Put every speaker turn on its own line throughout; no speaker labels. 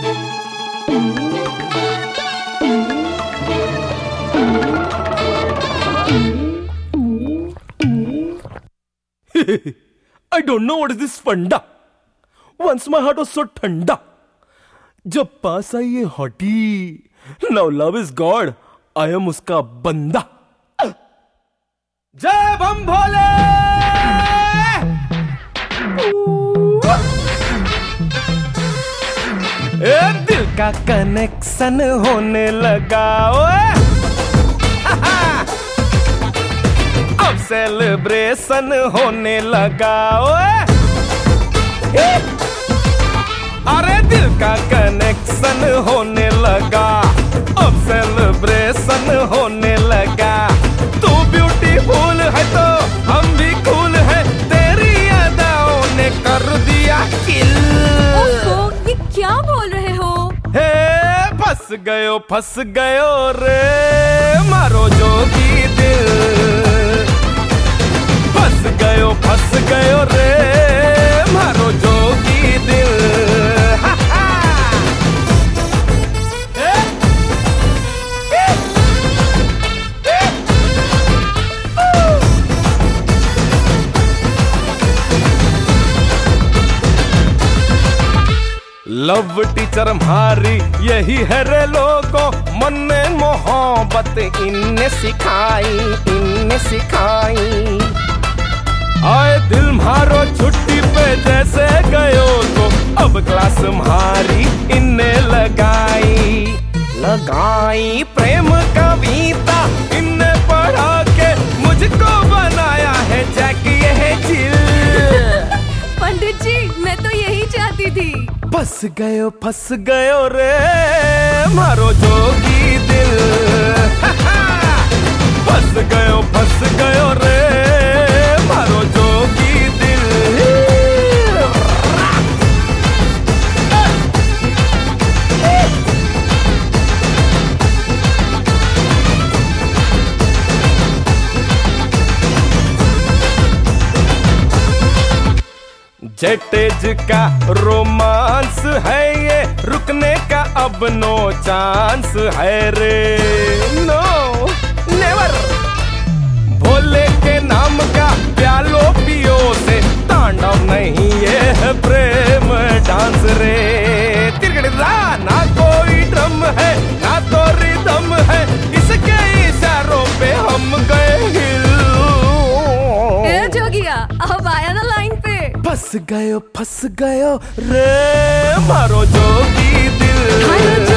I don't know what is this funda. Once my heart was so ठंडा. जब पास आई ये hottie. Now love is God. I am उसका बंदा. जय बम भोले. ए दिल का कनेक्शन होने लगा ओए. अब सेलिब्रेशन होने लगा ओए. अरे दिल का कनेक्शन होने लगा. अब सेलिब्रेशन होने लगा. तू ब्यूटीफुल है तो हम भी कूल है. तेरी अदाओं ने कर दिया किल.
ओफो, ये क्या बोल रहे हो?
हे फंस गयो रे मारो जोगी दिल. फंस गयो रे मारो जोगी दिल. लव टीचर हमारी यही है रे लोगों. मन में मोहब्बत इनने सिखाई. आए दिल मारो छुट्टी पे जैसे गयो तो अब क्लास मारी इनने लगाई. प्रेम कविता इनने पढ़ा के मुझको बनाया है जैक ये चिल.
पंडित जी, मैं तो यही चाहती थी.
फंस गयो रे मारो जोगी दिल. फंस गयो रे मारो जोगी दिल. जेटेज का रोमांस है ये. रुकने का अब नो चांस है रे. No never. भोले के नाम का प्यालो पियो से तांडव नहीं ये है प्रेम डांस रे. ना कोई ड्रम है ना तो रिदम है. इसके इशारों पे हम गए हिल.
ए जोगिया, अब आया ना लाइन पे.
फंस गयो रे मारो जोगी दिल.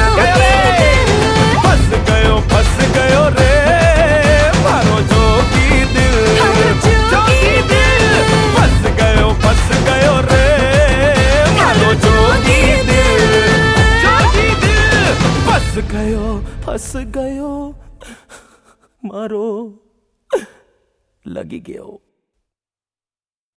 फंस गयो रे मारो जोगी दिल. जोगी दिल. फंस गयो रे मारो जोगी दिल. जोगी दिल. फंस गयो मारो लगी गयो.